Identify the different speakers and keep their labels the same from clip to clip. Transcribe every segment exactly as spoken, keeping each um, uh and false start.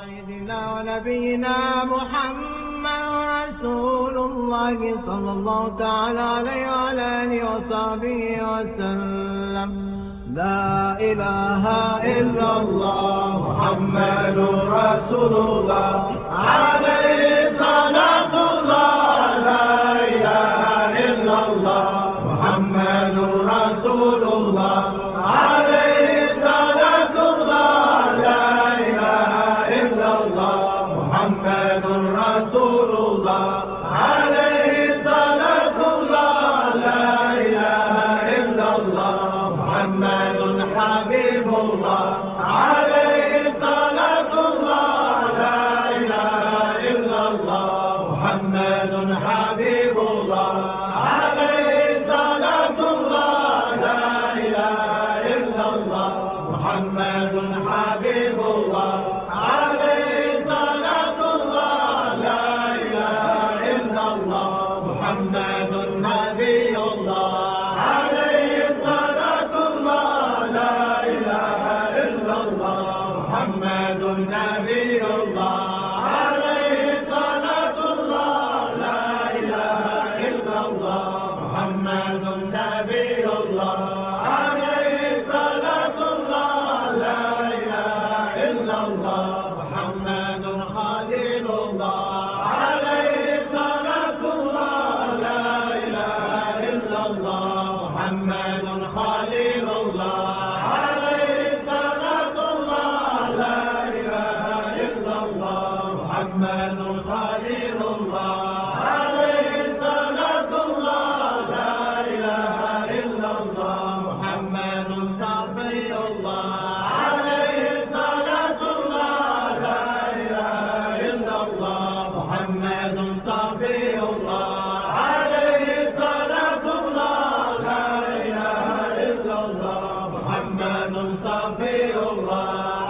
Speaker 1: سيدنا ونبينا محمد رسول الله صلى الله تعالى عليه وعلى آله وصحبه وسلم. لا إله إلا الله محمد رسول الله عليه صلاة الله. لا إله إلا الله محمد رسول الله عليه صلاة الله. لا إله إلا الله محمد رسول الله عليه صلاة الله. لا إله إلا الله محمد حبيب الله عليه صلاة الله. لا إله إلا الله محمد حبيب الله عليه صلاة الله. لا إله إلا الله محمد حبيب الله عليه صلاة الله. لا إله إلا الله محمد نبي الله عليه صلاة الله. لا إله إلا الله محمد نبي الله عليه صلاة الله. لا إله إلا الله محمد نبي الله عليه صلاة الله. لا إله إلا الله محمد خليل الله عليه صلاة الله. لا إله إلا الله محمد خليل الله عليه صلاة الله. لا إله إلا الله محمد خليل الله عليه صلاة الله. لا إله إلا الله محمد صفي الله عليه صلاة الله. لا إله إلا الله محمد صفي الله عليه صلاة الله. لا إله إلا الله محمد صفي الله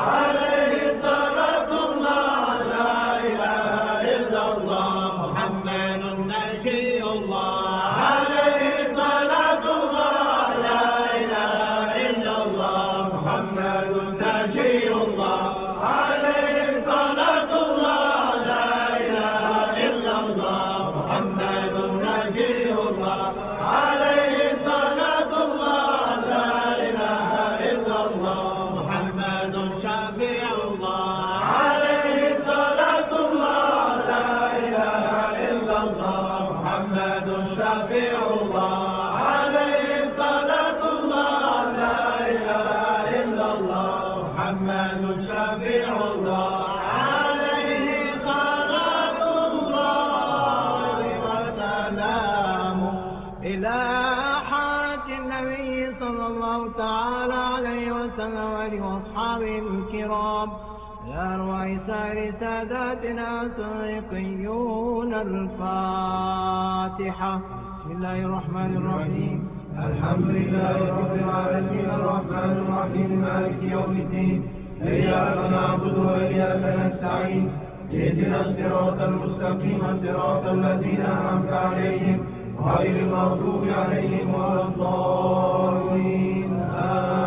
Speaker 1: عليه صلاة الله. لا إله إلا الله محمد نجي الله عليه صلاة الله. لا إله إلا الله محمد نجي الله عليه صلاة الله. لا إله إلا الله محمد نجي الله عليه صلاة الله. لا إله إلا الله محمد شفيع الله عليه صلاة الله. لا إله إلا الله محمد شفيع الله عليه صلاة الله. لا إله إلا الله محمد شفيع الله عليه صلاة الله وسلامه. إلى حاج النبي صلى الله تعالى عليه وسلم وآله وأصحابه الكرام. يا أرواح سائر ساداتنا صديقيون. الفاتحة. بسم الله الرحمن الرحيم.
Speaker 2: الحمد لله رب العالمين الرحمن الرحيم مالك يوم الدين. إياك نعبد وإياك نستعين. اهدنا الصراط المستقيم صراط الذين أنعمت عليهم غير المغضوب عليهم ولا الضالين. آمين.